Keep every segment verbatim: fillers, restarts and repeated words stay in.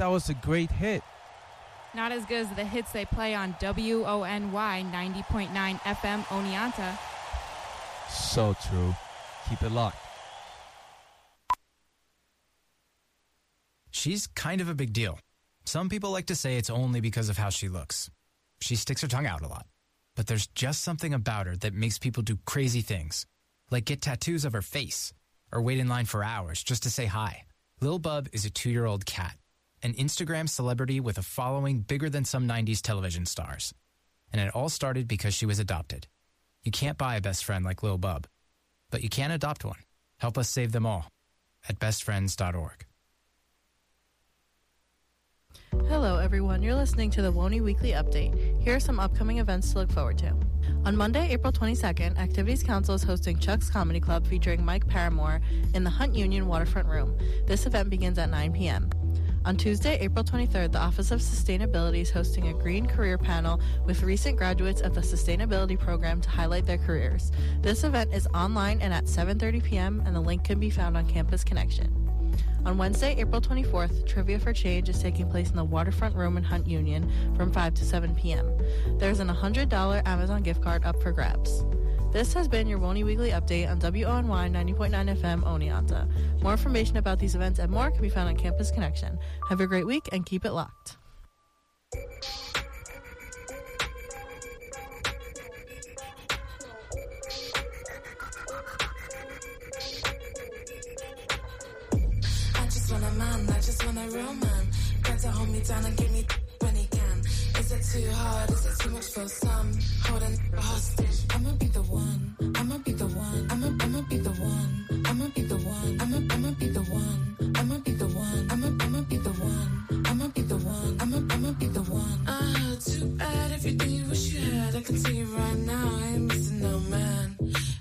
that was a great hit. Not as good as the hits they play on W O N Y ninety point nine F M Oneonta. So true. Keep it locked. She's kind of a big deal. Some people like to say it's only because of how she looks. She sticks her tongue out a lot. But there's just something about her that makes people do crazy things, like get tattoos of her face or wait in line for hours just to say hi. Lil Bub is a two-year-old cat, an Instagram celebrity with a following bigger than some nineties television stars. And it all started because she was adopted. You can't buy a best friend like Lil Bub, but you can adopt one. Help us save them all at best friends dot org. Hello everyone, you're listening to the WONY Weekly Update. Here are some upcoming events to look forward to. On Monday, April twenty-second, Activities Council is hosting Chuck's Comedy Club featuring Mike Paramore in the Hunt Union Waterfront Room. This event begins at nine p.m. On Tuesday, April twenty-third, the Office of Sustainability is hosting a Green Career Panel with recent graduates of the Sustainability Program to highlight their careers. This event is online and at seven thirty p.m., and the link can be found on Campus Connection. On Wednesday, April twenty-fourth, Trivia for Change is taking place in the Waterfront Room in Hunt Union from five to seven p.m. There's an one hundred dollars Amazon gift card up for grabs. This has been your WONY Weekly Update on W O N Y ninety point nine F M Oneonta. More information about these events and more can be found on Campus Connection. Have a great week and keep it locked. Want a man, I just want a real man. Got to hold me down and give me when he can. Is it too hard? Is it too much for some? Holding a hostage. I'ma be the one. I'ma be the one. I'ma I'ma be the one. I'ma be the one. I'ma I'ma be the one. I'ma be the one. I'ma I'ma be the one. I'ma be the one. I'ma I'ma be the one. Ah, too bad everything you wish you had. I can tell you right now, I ain't missing no man.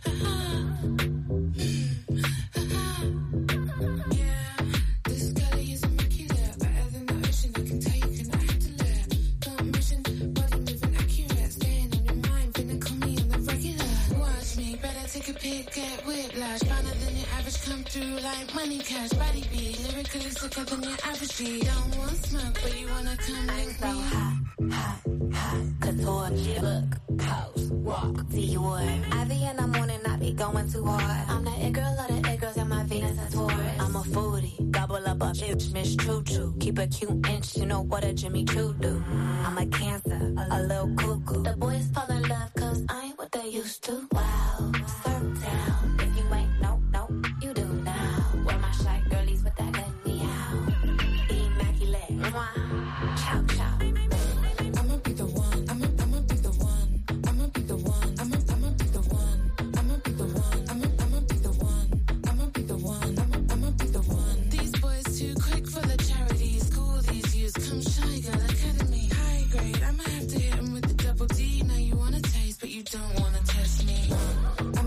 Get whiplash, finer than your average, come through like money cash. Body beat, lyrically sicker than your average G. Don't want smoke, but you wanna come link so me. Hot, hot, hot, couture, look, pose, walk, see you would. I be in the morning, I be going too hard. I'm the it girl of the it girls and my Venus and Taurus. I'm a foodie, double up a bitch, Miss Choo Choo. Keep a cute inch, you know what a Jimmy Choo do. I'm a Cancer, a, a little cuckoo. The boys fall in love, cause I ain't what they used to. Wow. Down. If you ain't, no, no, you do now. Where my shy girlies with that let me out. Immaculate, mwah, chow, chow. I'ma be the one, I'ma, I'ma be the one. I'ma be the one, I'ma, I'ma be the one. I'ma be the one, I'ma, I'ma be the one. I'ma be the one, I'ma, I'ma be the one. These boys too quick for the charity. School these youths, come shy, girl, academy. High grade, I'ma have to hit them with the double D. Now you wanna taste, but you don't wanna test me.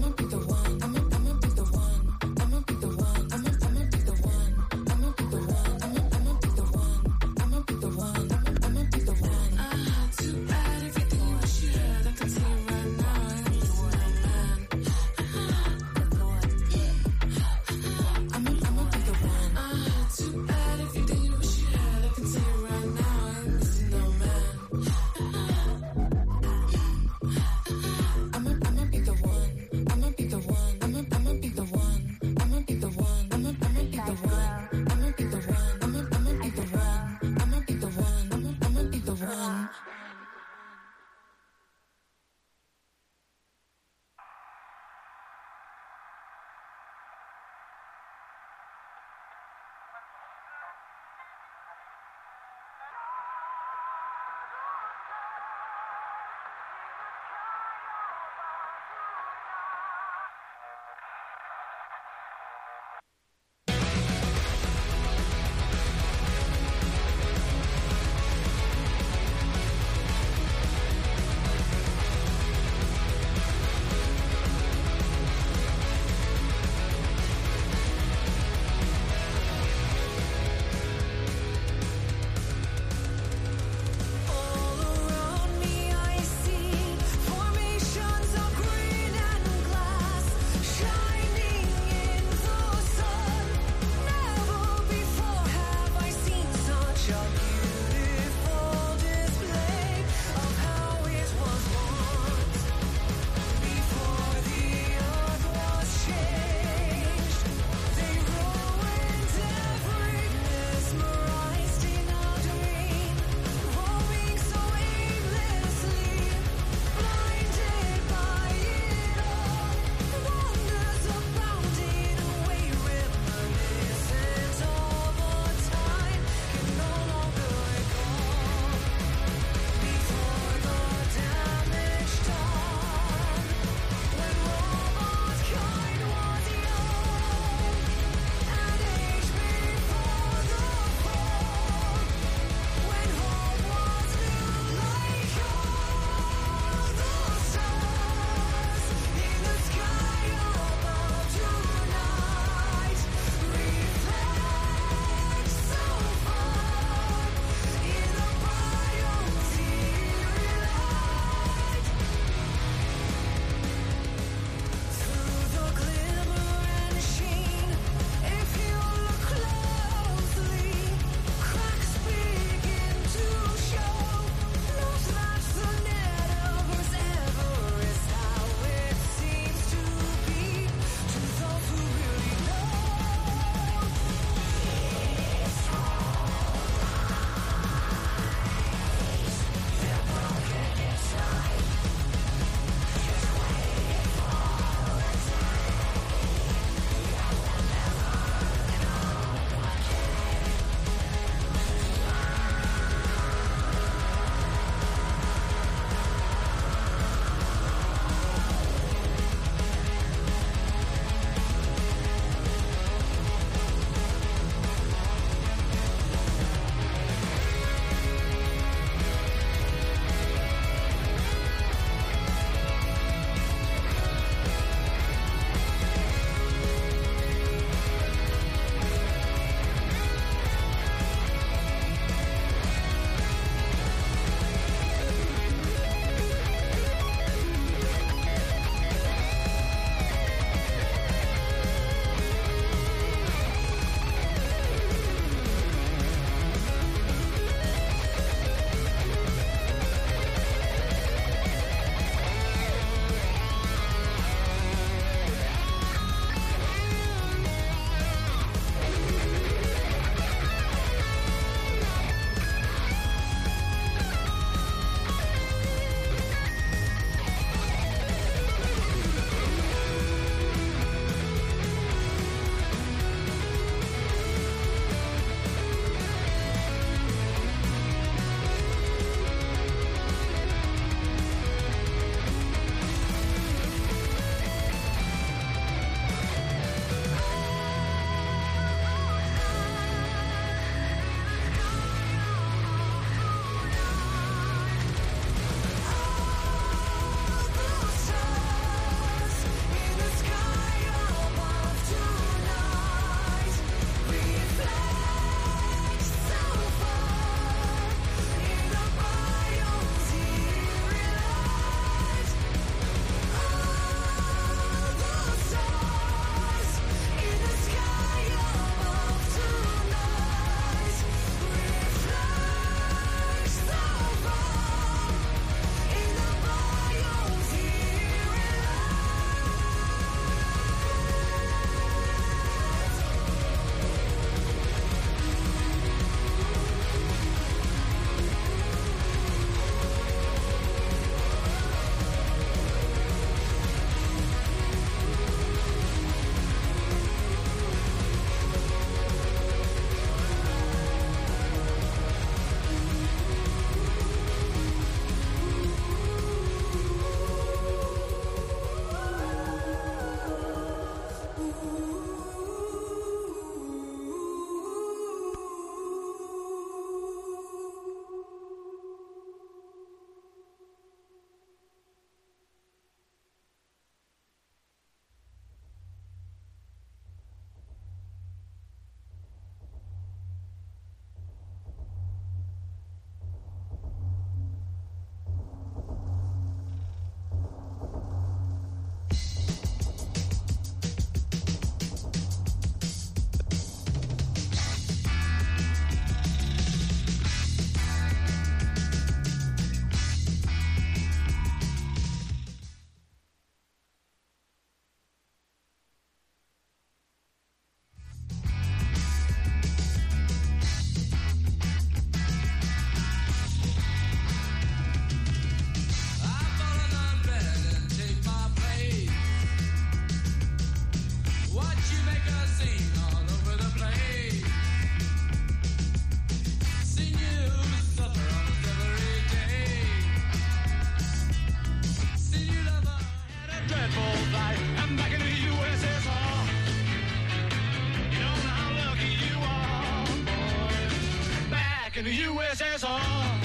in the U S S R.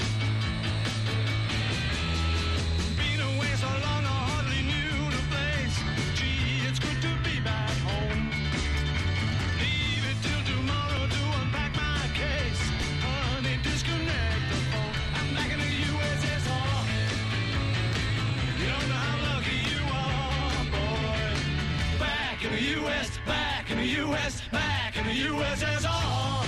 Been away so long I hardly knew the place. Gee, it's good to be back home. Leave it till tomorrow to unpack my case. Honey, disconnect the phone. I'm back in the U S S R. You don't know how lucky you are, boy. Back in the U S, back in the U S, back in the U S S R.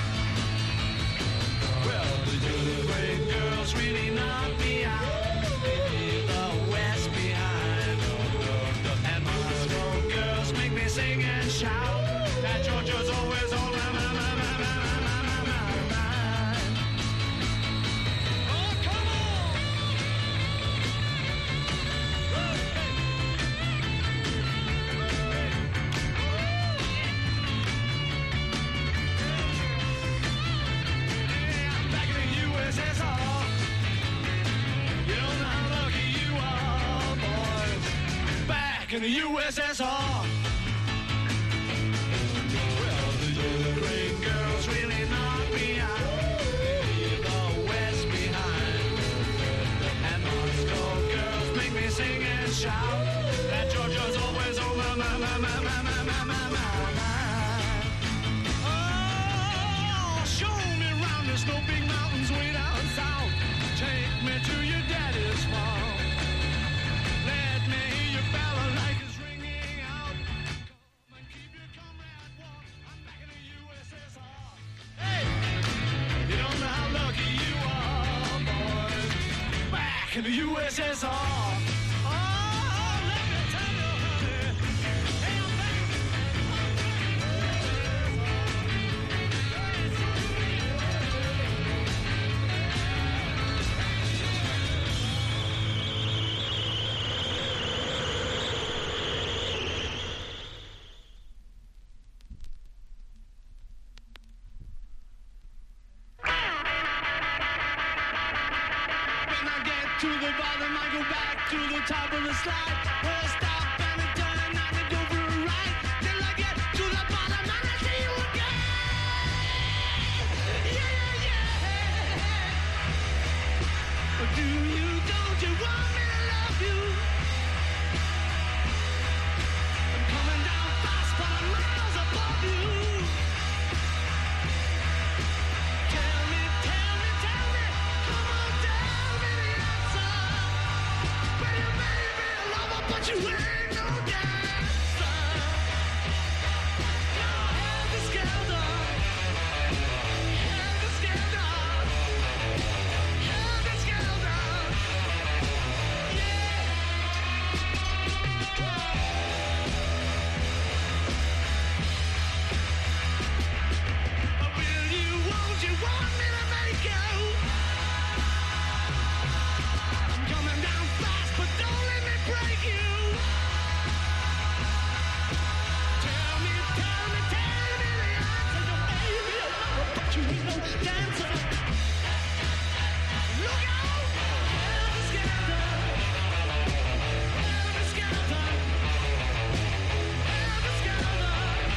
Well, the great girls really knock me out. Leave the West behind. And Moscow girls make me sing and shout. That Georgia's always on my, my, my, my, my, my, my, my mind. Oh, come on! Yeah, I'm back in the U S S R. You don't know how lucky you are, boys. Back in the U S S R. Well, the great girls really knock me out. Leave the West behind. And Moscow girls make me sing and shout. That Georgia's always on my, my, my, my, my, my, my, my, my mind. Oh, show me around. There's no big mountains way down south. Take me to your daddy's farm. Let me hear your balalaikas ringing out. Come and keep your comrade warm. I'm back in the U S S R. Hey, you don't know how lucky you are, boys. Back in the U S S R. Oh, let me tell you, honey. Hey, I'm back. When I get to the bottom, I go back to the top of the slide. Where I stop and I turn and I go for a ride. Till I get to the bottom and I see you again. Yeah, yeah, yeah. But do you, don't you want me to love you? I'm coming down fast, but I'm miles above you. Tell me, tell me, tell me, come on, tell me the answer. Well, you may be a lover, but you ain't no dancer. Now, helter skelter, helter skelter, helter skelter. Yeah. Will you, won't you want me to make you? I'm coming down fast, but don't let me break you. Tell me, tell me, tell me the answer. You may be a lover, but you ain't no dancer. Look out! Helter skelter, helter skelter, helter skelter.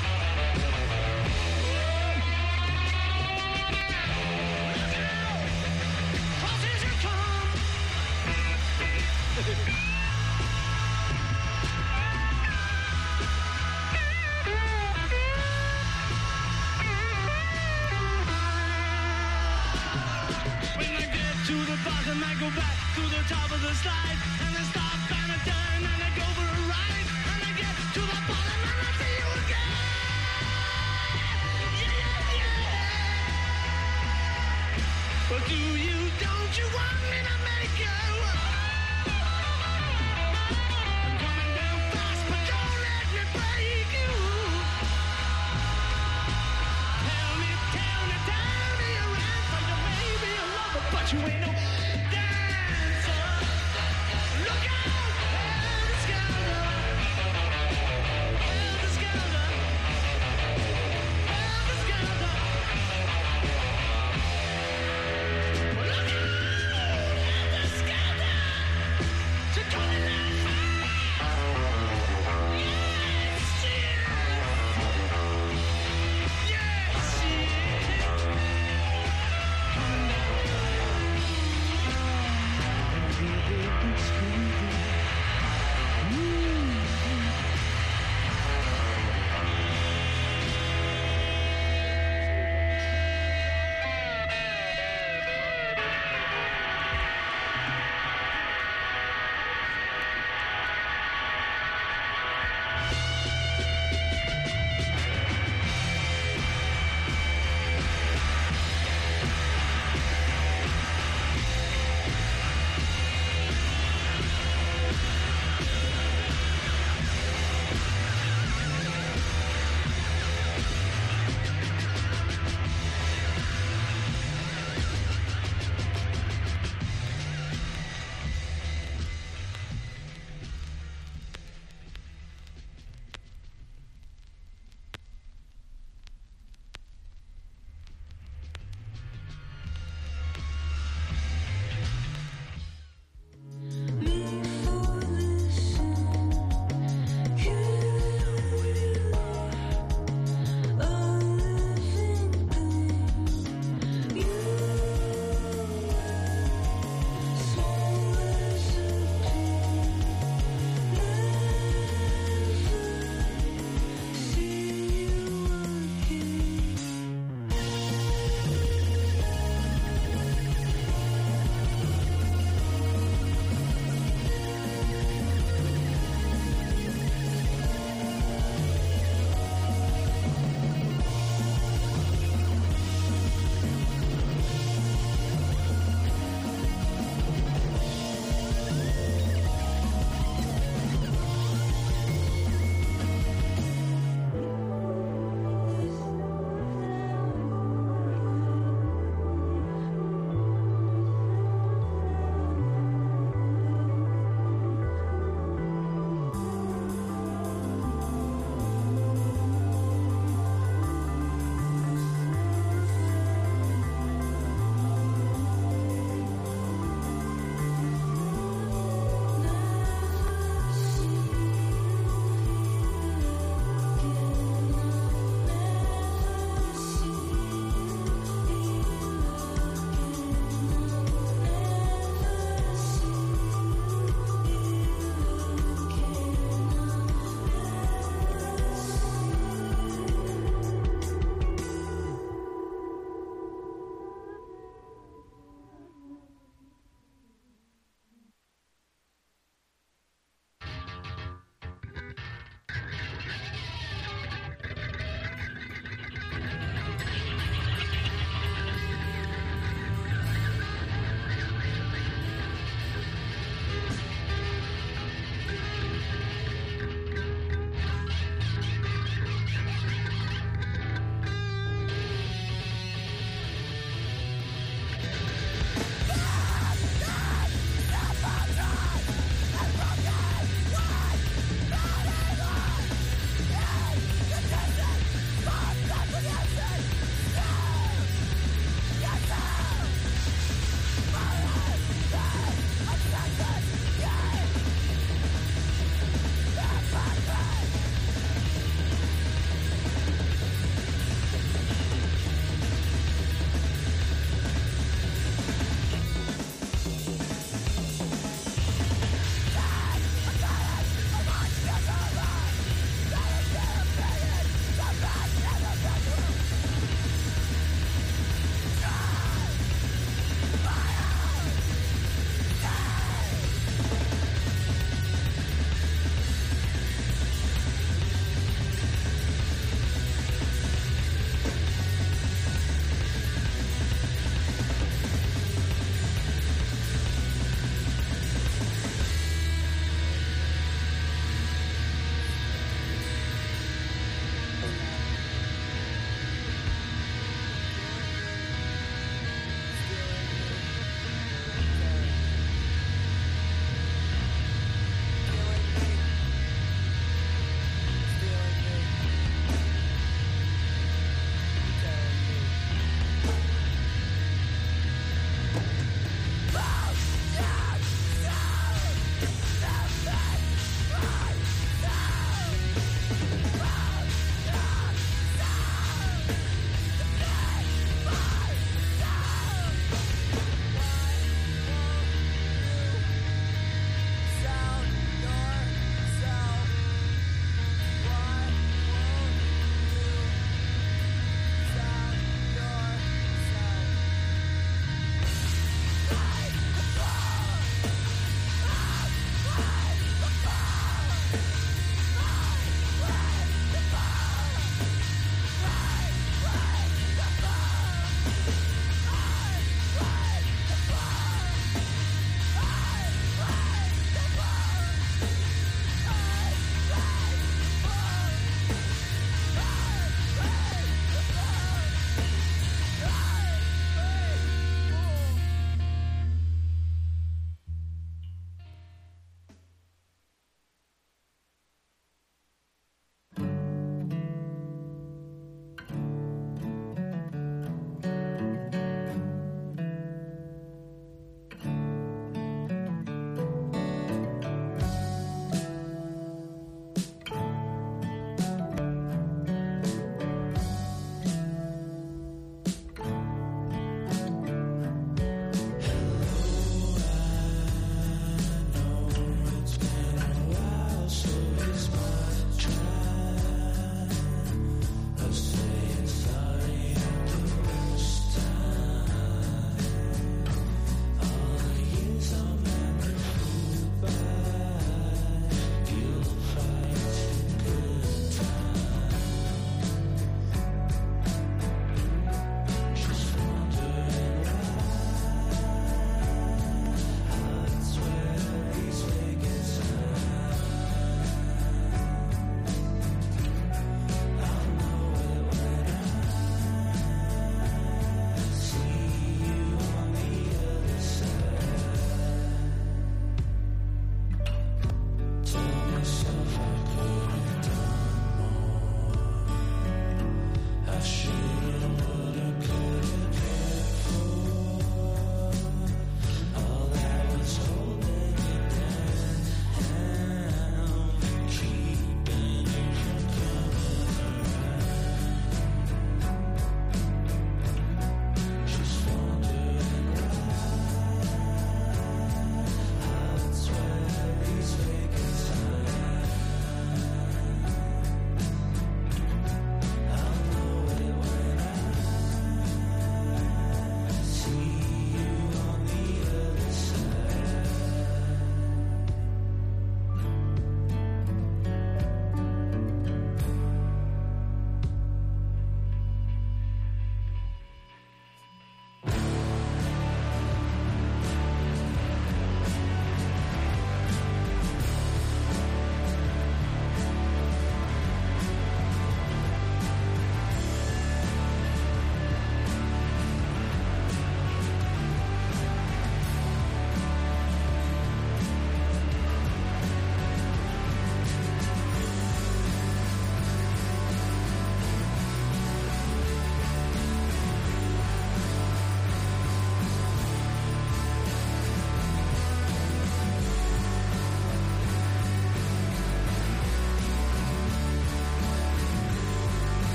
Look out! 'Cause here you come. When I get to the bottom, I go back to the top of the slide. And I stop and I turn and I go for a ride. And I get to the bottom and I see you again. Yeah, yeah, yeah. But do you, don't you want me to make you? I'm coming down fast, but don't let me break you. Tell me, tell me, tell me your answer. You may be a lover, but you ain't no dancer.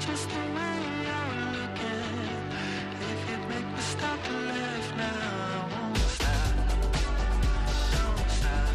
just the way you're looking. If you'd make me stop to live now, I won't stop, don't stop.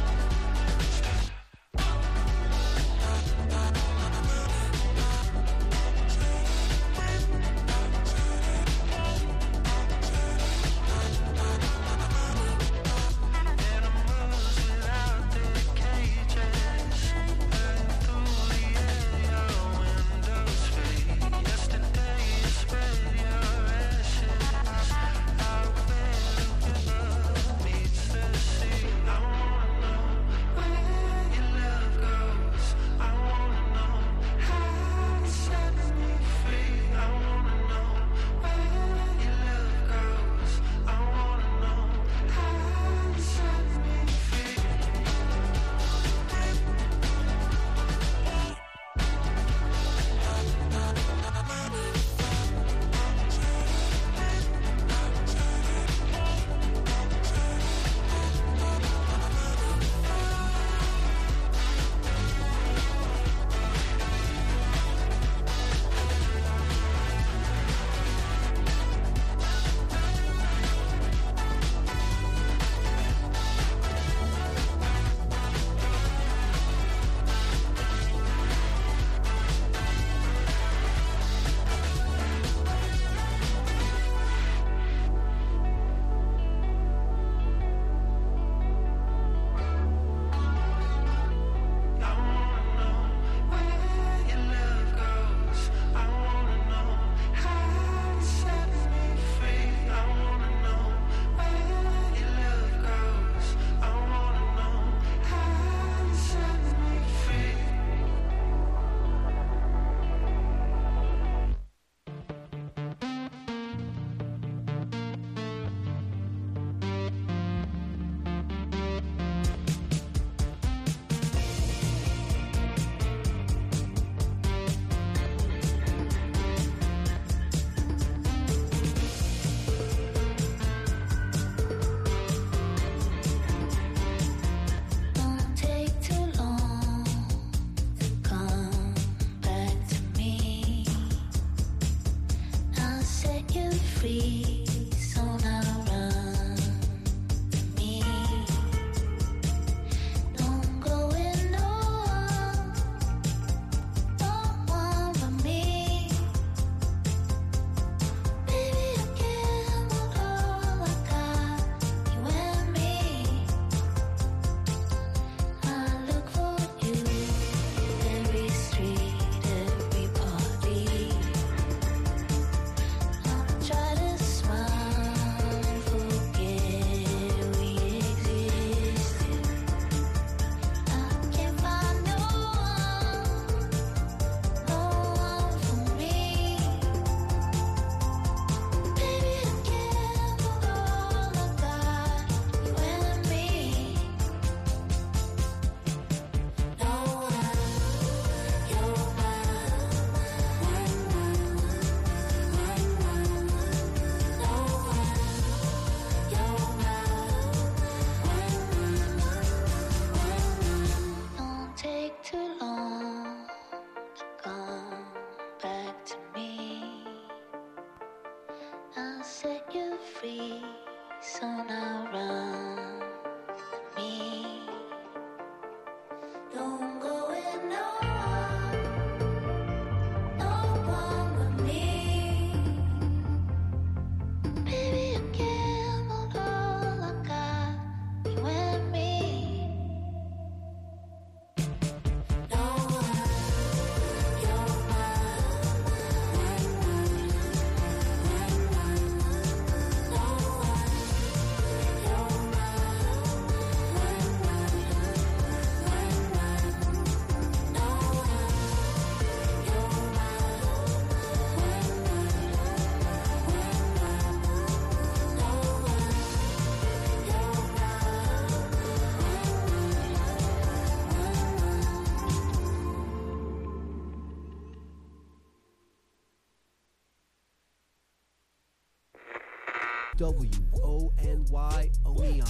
W O N Y Oneonta.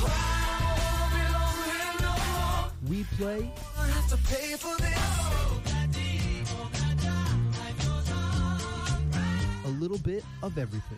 We play. I have to pay for this. little bit of everything.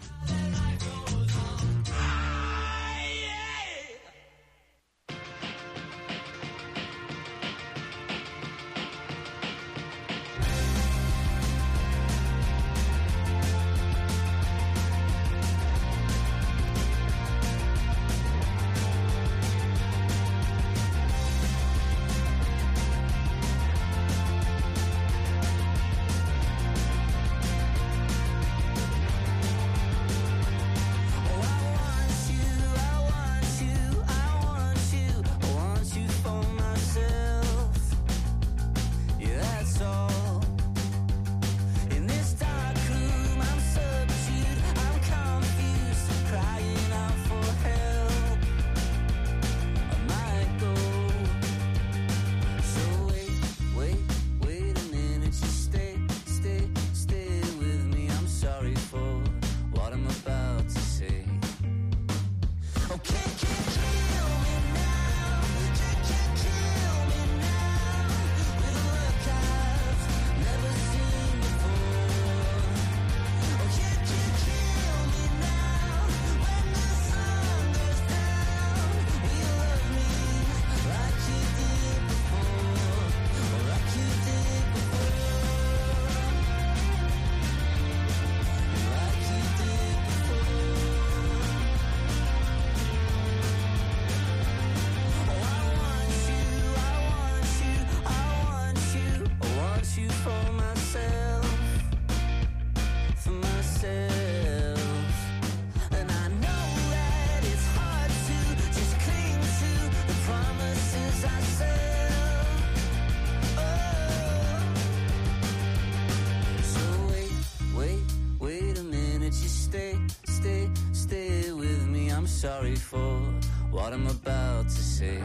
sorry for what I'm about to say.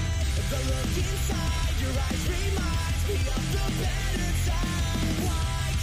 Inside your eyes reminds me of the better time. Why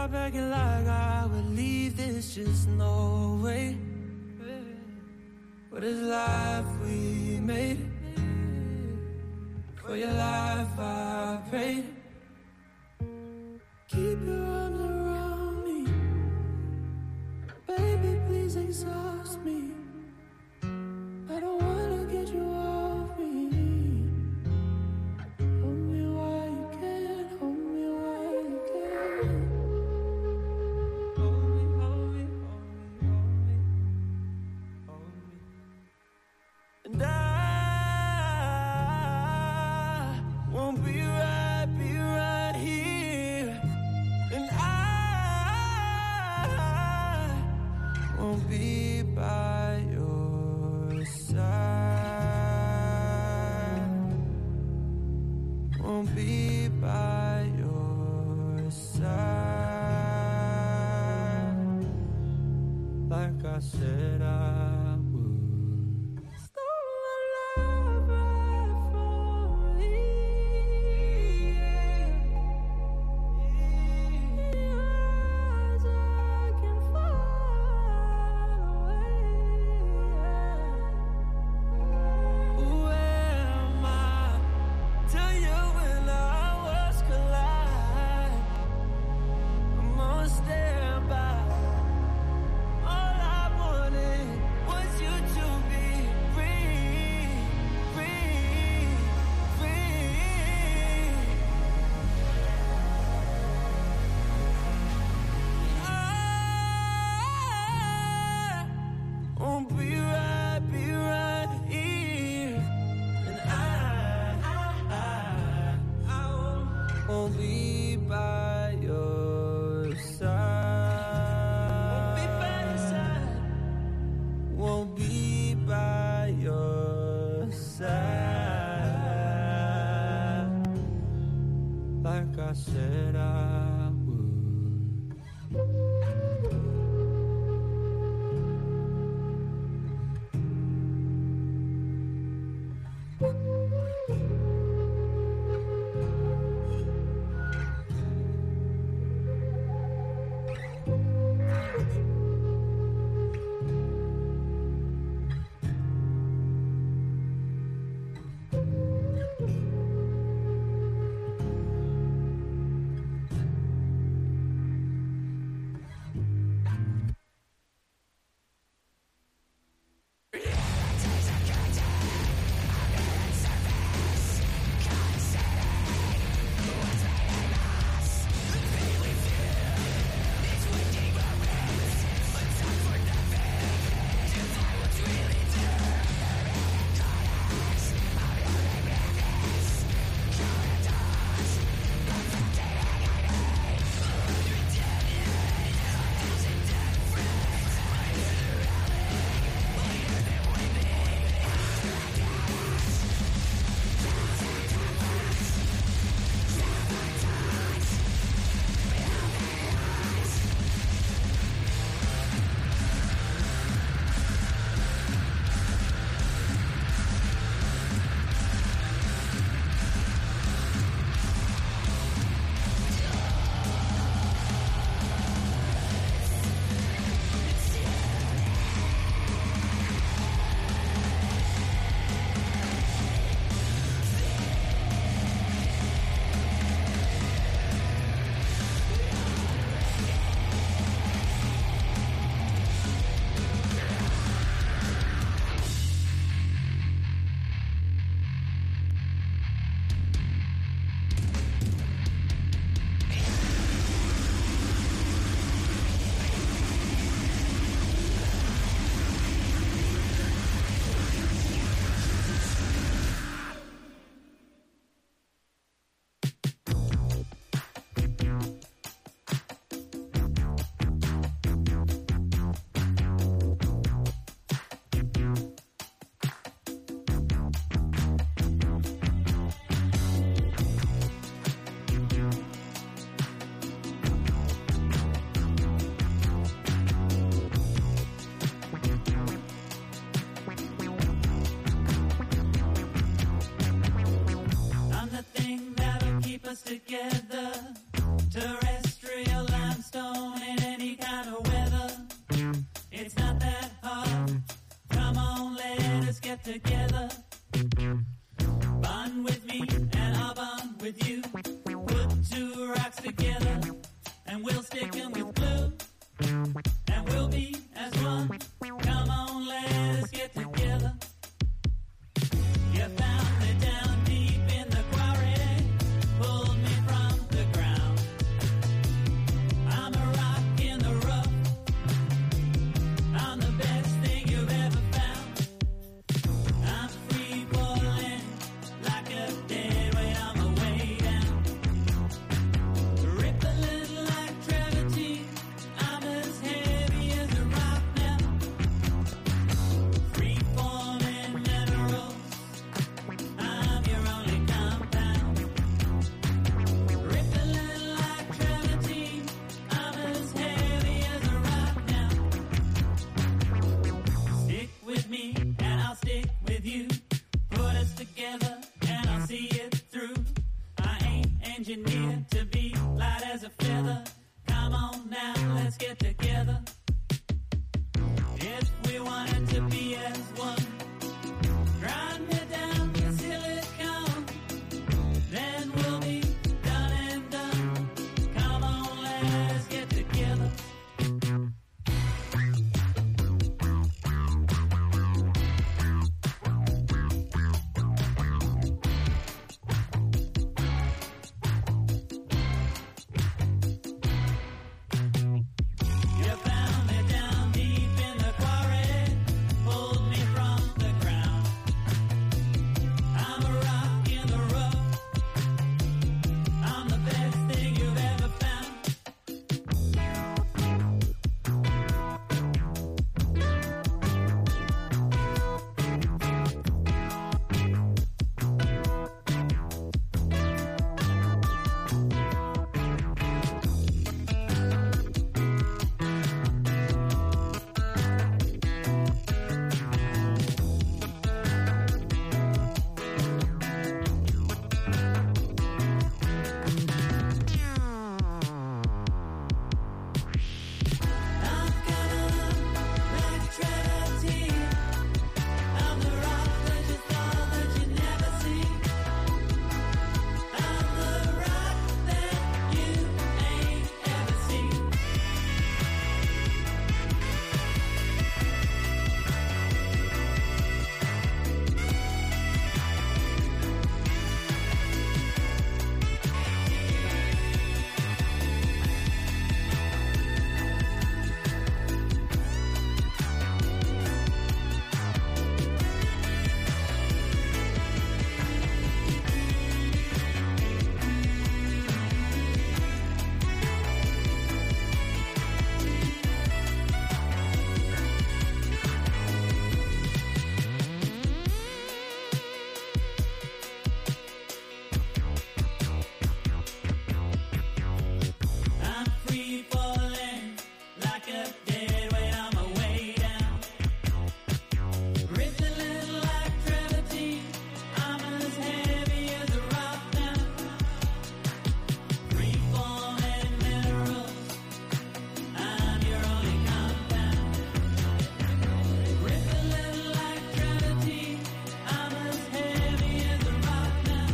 stop acting like I would leave this, just no way. What is life we made it? For your life I prayed. Keep your arms around me, baby, please exhaust me. I don't wanna get you off me. Hold me while you can, hold me while you can. Hold me, hold me, hold me, hold me, hold me. And I won't be right, be right here. And I won't be by your side. Won't be by your side. Like I said I would. Stole my love right from me. As I can find a way. Where am I? Tell you when I was collide. I'm on standby. All I wanted was you to be free, free, free. I won't be right, be right here. And I, I, I won't, won't be by your side. Won't be by your side. Won't be by your side. Like I said I would. us together. Terrestrial limestone. engineered to be light as a feather. Come on now, let's get together. If we wanted to be as one, grind me down to silicone, then we'll be done and done. Come on, let's get together. You found me down deep in the quarry, pulled me from the ground. I'm a rock in the rough. I'm the best thing you've ever found. I'm coming up like gravity. I'm the rock that you thought that you'd never see. I'm the rock that you ain't ever seen. I'm free falling like a dead weight on my way down. Rich a little like gravity. I'm as heavy as a rock now. Free falling minerals. I'm your only compound. Rich a little like gravity. I'm as heavy as a rock now.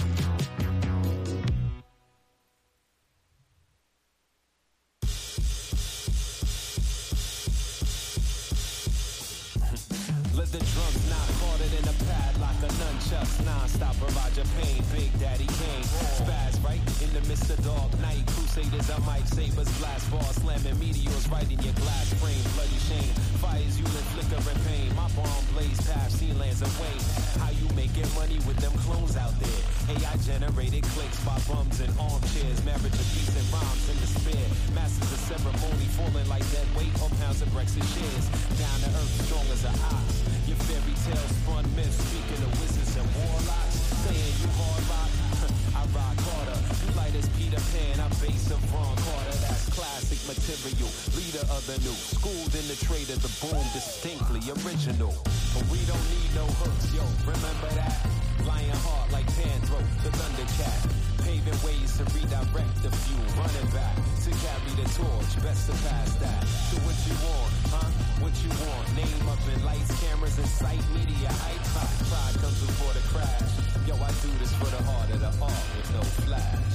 Let the drums knock harder than a padlock, a nunchucks, non-stop, Roger Payne, Big Daddy Kane. Spaz right in the midst of dark night. Crusaders, I might sabers, blast bars, slamming meteors right in your glass frame. Bloody shame, fires you in flicker and pain. My bomb blaze past sea lands away. How you making money with them clones out there? A I generated clicks by bums and armchairs. Marriage of peace and rhymes in despair. Masters of ceremony falling like dead weight or pounds of Brexit shares. Down to earth, strong as an ox. Your fairy tales spun myths, speaking of wizards and warlocks. Saying you hard rock, I rock harder. You light as Peter Pan, I base of Ron Carter. That's classic material, leader of the new. Schooled in the trade of the boom, distinctly original. But we don't need no hooks, yo, remember that? Lion heart like Panthro, the Thundercat. Paving ways to redirect the few, running back to carry the torch. Best to pass that. Do what you want, huh? What you want? Name up in lights, cameras, and sight, media, hype. High pride comes before the crash. Yo, I do this for the heart of the art with no flash.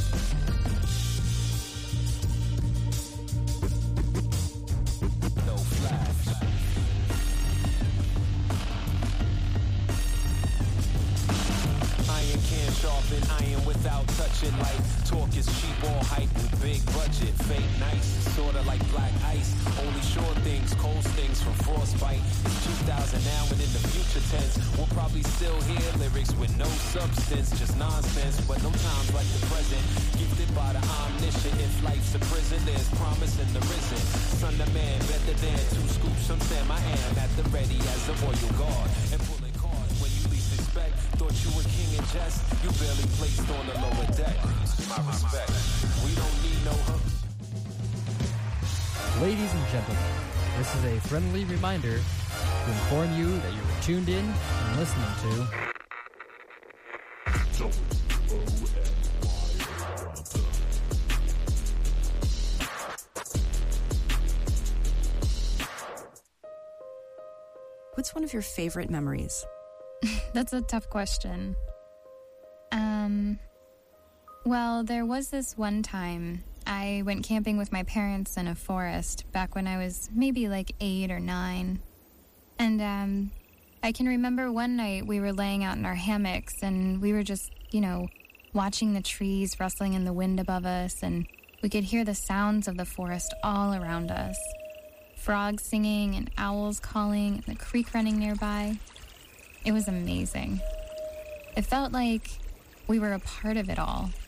No flash. Iron can sharpen iron without touching. Like talk is cheap, all hype with big budget. Fake nice, sorta like black ice. Only sure things, cold stings from frostbite. It's two thousand now and in the future tense, we'll probably still hear lyrics with no substance, just nonsense. But no times like the present, gifted by the omniscient. If life's a prison, there's promise in the risen. Son of man, better than two scoops from Sam. I am at the ready as a royal guard and pulling cards when you least expect. Thought you were king in jest, you barely placed on the lower deck. My respect, we don't need no hooks. Ladies and gentlemen, this is a friendly reminder to inform you that you're tuned in and listening to what's one of your favorite memories? That's a tough question. Um, well, there was this one time I went camping with my parents in a forest back when I was maybe like eight or nine. And um, I can remember one night we were laying out in our hammocks and we were just, you know, watching the trees rustling in the wind above us, and we could hear the sounds of the forest all around us. Frogs singing and owls calling and the creek running nearby. It was amazing. It felt like we were a part of it all.